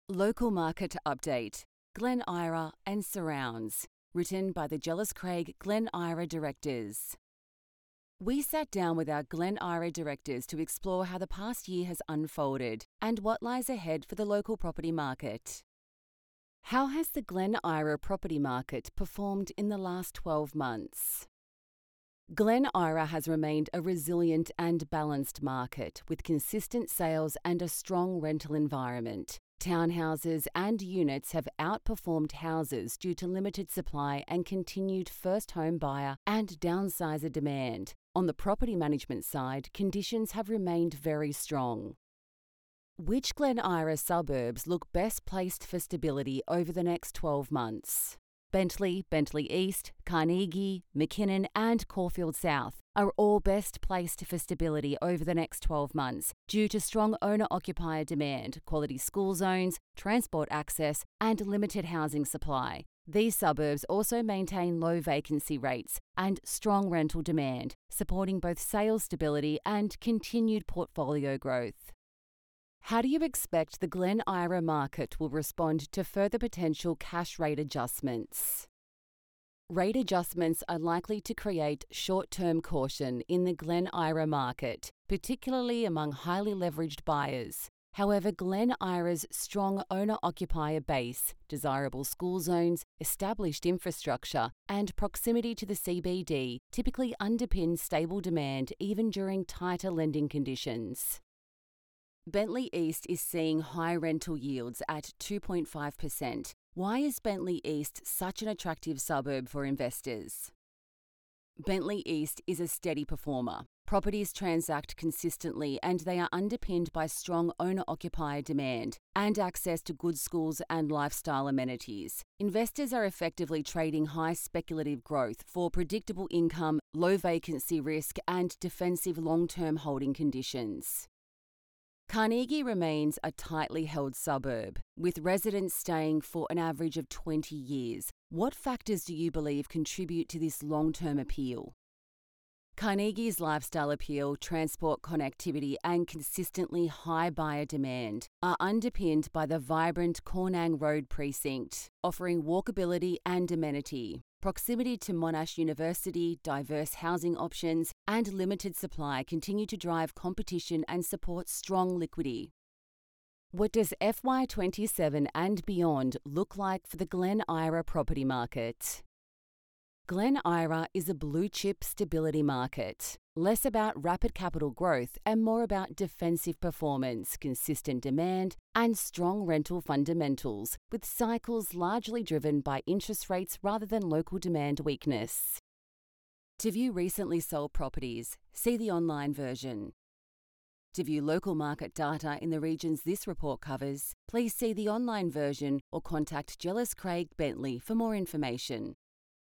Local Market Update, Glen Eira and Surrounds, written by the Jellis Craig Glen Eira directors. We sat down with our Glen Eira directors to explore how the past year has unfolded and what lies ahead for the local property market. How has the Glen Eira property market performed in the last 12 months? Glen Eira has remained a resilient and balanced market with consistent sales and a strong rental environment. Townhouses and units have outperformed houses due to limited supply and continued first home buyer and downsizer demand. On the property management side, conditions have remained very strong. Which Glen Eira suburbs look best placed for stability over the next 12 months? Bentley, Bentley East, Carnegie, McKinnon and Caulfield South are all best placed for stability over the next 12 months due to strong owner-occupier demand, quality school zones, transport access and limited housing supply. These suburbs also maintain low vacancy rates and strong rental demand, supporting both sales stability and continued portfolio growth. How do you expect the Glen Eira market will respond to further potential cash rate adjustments? Rate adjustments are likely to create short-term caution in the Glen Eira market, particularly among highly leveraged buyers. However, Glen Eira's strong owner-occupier base, desirable school zones, established infrastructure, and proximity to the CBD typically underpin stable demand even during tighter lending conditions. Bentley East is seeing high rental yields at 2.5%. Why is Bentley East such an attractive suburb for investors? Bentley East is a steady performer. Properties transact consistently and they are underpinned by strong owner-occupier demand and access to good schools and lifestyle amenities. Investors are effectively trading high speculative growth for predictable income, low vacancy risk and defensive long-term holding conditions. Carnegie remains a tightly held suburb, with residents staying for an average of 20 years. What factors do you believe contribute to this long-term appeal? Carnegie's lifestyle appeal, transport connectivity and consistently high buyer demand are underpinned by the vibrant Cornang Road precinct, offering walkability and amenity. Proximity to Monash University, diverse housing options, and limited supply continue to drive competition and support strong liquidity. What does FY27 and beyond look like for the Glen Eira property market? Glen Eira is a blue-chip stability market, less about rapid capital growth and more about defensive performance, consistent demand, and strong rental fundamentals, with cycles largely driven by interest rates rather than local demand weakness. To view recently sold properties, see the online version. To view local market data in the regions this report covers, please see the online version or contact Jellis Craig Bentley for more information.